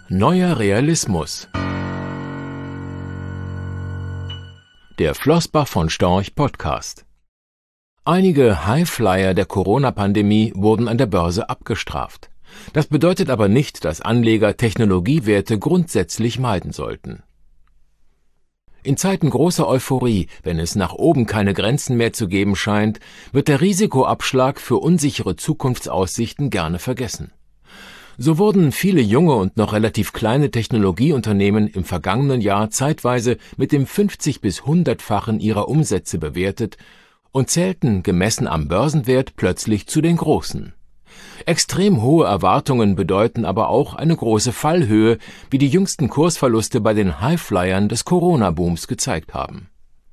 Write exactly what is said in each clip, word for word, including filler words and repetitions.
Neuer Realismus. Der Flossbach von Storch Podcast. Einige Highflyer der Corona-Pandemie wurden an der Börse abgestraft. Das bedeutet aber nicht, dass Anleger Technologiewerte grundsätzlich meiden sollten. In Zeiten großer Euphorie, wenn es nach oben keine Grenzen mehr zu geben scheint, wird der Risikoabschlag für unsichere Zukunftsaussichten gerne vergessen. So wurden viele junge und noch relativ kleine Technologieunternehmen im vergangenen Jahr zeitweise mit dem fünfzig- bis hundertfachen ihrer Umsätze bewertet und zählten, gemessen am Börsenwert, plötzlich zu den Großen. Extrem hohe Erwartungen bedeuten aber auch eine große Fallhöhe, wie die jüngsten Kursverluste bei den Highflyern des Corona-Booms gezeigt haben.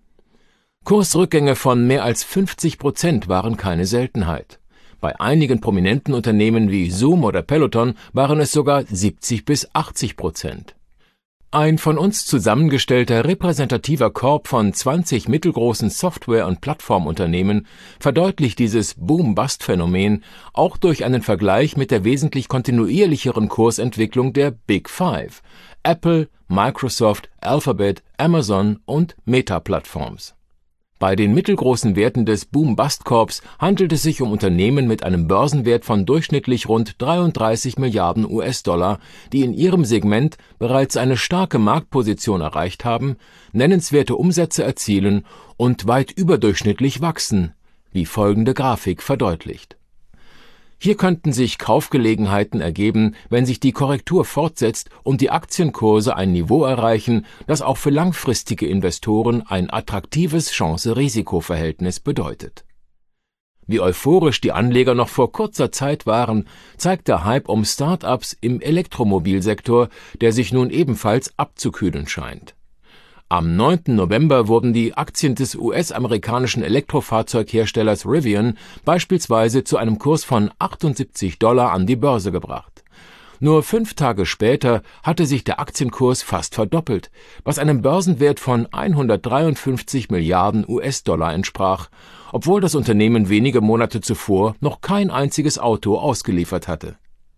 Kursrückgänge von mehr als fünfzig Prozent waren keine Seltenheit. Bei einigen prominenten Unternehmen wie Zoom oder Peloton waren es sogar siebzig bis achtzig Prozent. Ein von uns zusammengestellter repräsentativer Korb von zwanzig mittelgroßen Software- und Plattformunternehmen verdeutlicht dieses Boom-Bust-Phänomen auch durch einen Vergleich mit der wesentlich kontinuierlicheren Kursentwicklung der Big Five: Apple, Microsoft, Alphabet, Amazon und Meta-Plattforms. Bei den mittelgroßen Werten des Boom-Bust-Korbs handelt es sich um Unternehmen mit einem Börsenwert von durchschnittlich rund dreiunddreißig Milliarden U S-Dollar, die in ihrem Segment bereits eine starke Marktposition erreicht haben, nennenswerte Umsätze erzielen und weit überdurchschnittlich wachsen, wie folgende Grafik verdeutlicht. Hier könnten sich Kaufgelegenheiten ergeben, wenn sich die Korrektur fortsetzt und die Aktienkurse ein Niveau erreichen, das auch für langfristige Investoren ein attraktives Chance-Risiko-Verhältnis bedeutet. Wie euphorisch die Anleger noch vor kurzer Zeit waren, zeigt der Hype um Start-ups im Elektromobilsektor, der sich nun ebenfalls abzukühlen scheint. Am neunten November wurden die Aktien des U S-amerikanischen Elektrofahrzeugherstellers Rivian beispielsweise zu einem Kurs von achtundsiebzig Dollar an die Börse gebracht. Nur fünf Tage später hatte sich der Aktienkurs fast verdoppelt, was einem Börsenwert von hundertdreiundfünfzig Milliarden U S-Dollar entsprach, obwohl das Unternehmen wenige Monate zuvor noch kein einziges Auto ausgeliefert hatte.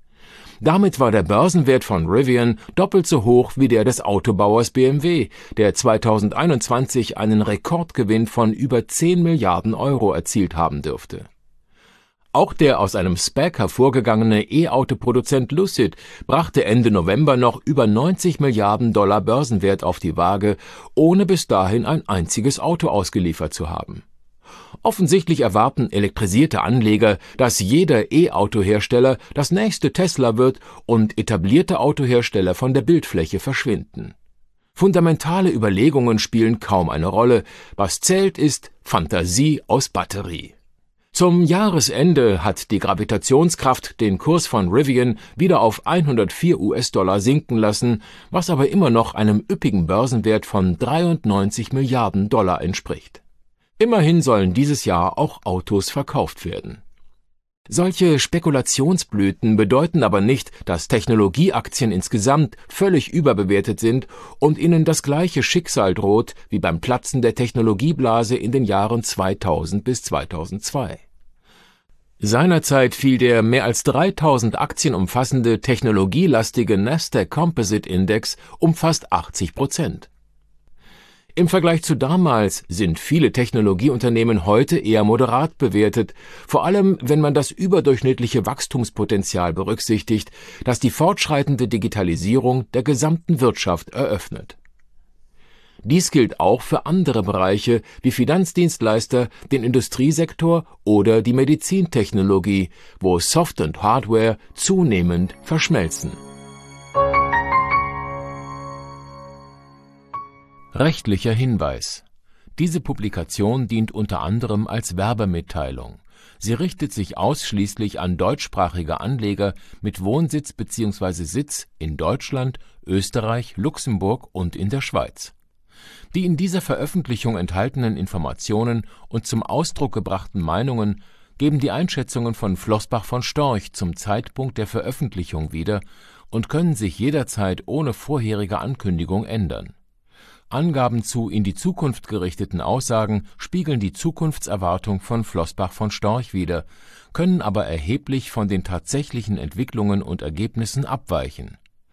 Damit war der Börsenwert von Rivian doppelt so hoch wie der des Autobauers B M W, der zweitausendeinundzwanzig einen Rekordgewinn von über zehn Milliarden Euro erzielt haben dürfte. Auch der aus einem SPAC hervorgegangene E-Auto-Produzent Lucid brachte Ende November noch über neunzig Milliarden Dollar Börsenwert auf die Waage, ohne bis dahin ein einziges Auto ausgeliefert zu haben. Offensichtlich erwarten elektrisierte Anleger, dass jeder E-Auto-Hersteller das nächste Tesla wird und etablierte Autohersteller von der Bildfläche verschwinden. Fundamentale Überlegungen spielen kaum eine Rolle. Was zählt, ist Fantasie aus Batterie. Zum Jahresende hat die Gravitationskraft den Kurs von Rivian wieder auf hundertvier U S-Dollar sinken lassen, was aber immer noch einem üppigen Börsenwert von dreiundneunzig Milliarden Dollar entspricht. Immerhin sollen dieses Jahr auch Autos verkauft werden. Solche Spekulationsblüten bedeuten aber nicht, dass Technologieaktien insgesamt völlig überbewertet sind und ihnen das gleiche Schicksal droht wie beim Platzen der Technologieblase in den Jahren zweitausend bis zweitausendzwei. Seinerzeit fiel der mehr als dreitausend Aktien umfassende technologielastige Nasdaq Composite Index um fast achtzig Prozent. Im Vergleich zu damals sind viele Technologieunternehmen heute eher moderat bewertet, vor allem wenn man das überdurchschnittliche Wachstumspotenzial berücksichtigt, das die fortschreitende Digitalisierung der gesamten Wirtschaft eröffnet. Dies gilt auch für andere Bereiche wie Finanzdienstleister, den Industriesektor oder die Medizintechnologie, wo Soft- und Hardware zunehmend verschmelzen. Rechtlicher Hinweis: Diese Publikation dient unter anderem als Werbemitteilung. Sie richtet sich ausschließlich an deutschsprachige Anleger mit Wohnsitz bzw. Sitz in Deutschland, Österreich, Luxemburg und in der Schweiz. Die in dieser Veröffentlichung enthaltenen Informationen und zum Ausdruck gebrachten Meinungen geben die Einschätzungen von Flossbach von Storch zum Zeitpunkt der Veröffentlichung wieder und können sich jederzeit ohne vorherige Ankündigung ändern. Angaben zu in die Zukunft gerichteten Aussagen spiegeln die Zukunftserwartung von Flossbach von Storch wider, können aber erheblich von den tatsächlichen Entwicklungen und Ergebnissen abweichen.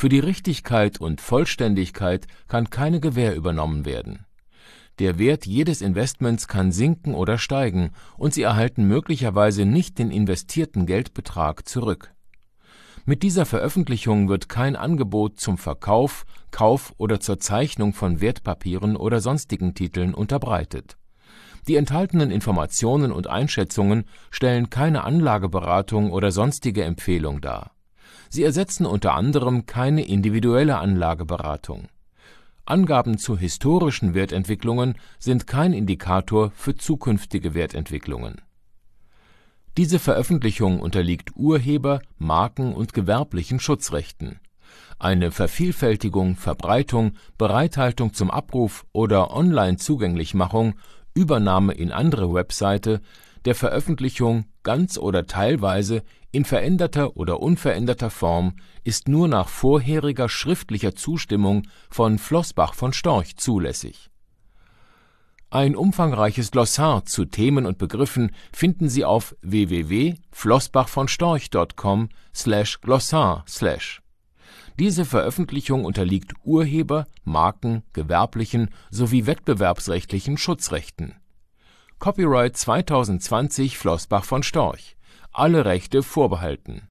Für die Richtigkeit und Vollständigkeit kann keine Gewähr übernommen werden. Der Wert jedes Investments kann sinken oder steigen, und Sie erhalten möglicherweise nicht den investierten Geldbetrag zurück. Mit dieser Veröffentlichung wird kein Angebot zum Verkauf, Kauf oder zur Zeichnung von Wertpapieren oder sonstigen Titeln unterbreitet. Die enthaltenen Informationen und Einschätzungen stellen keine Anlageberatung oder sonstige Empfehlung dar. Sie ersetzen unter anderem keine individuelle Anlageberatung. Angaben zu historischen Wertentwicklungen sind kein Indikator für zukünftige Wertentwicklungen. Diese Veröffentlichung unterliegt Urheber-, Marken- und gewerblichen Schutzrechten. Eine Vervielfältigung, Verbreitung, Bereithaltung zum Abruf oder Online-Zugänglichmachung, Übernahme in andere Webseite, der Veröffentlichung ganz oder teilweise in veränderter oder unveränderter Form ist nur nach vorheriger schriftlicher Zustimmung von Flossbach von Storch zulässig. Ein umfangreiches Glossar zu Themen und Begriffen finden Sie auf w w w punkt flossbach von storch punkt com slash glossar slash. Diese Veröffentlichung unterliegt Urheber-, Marken-, gewerblichen sowie wettbewerbsrechtlichen Schutzrechten. Copyright zwanzig zwanzig Flossbach von Storch. Alle Rechte vorbehalten.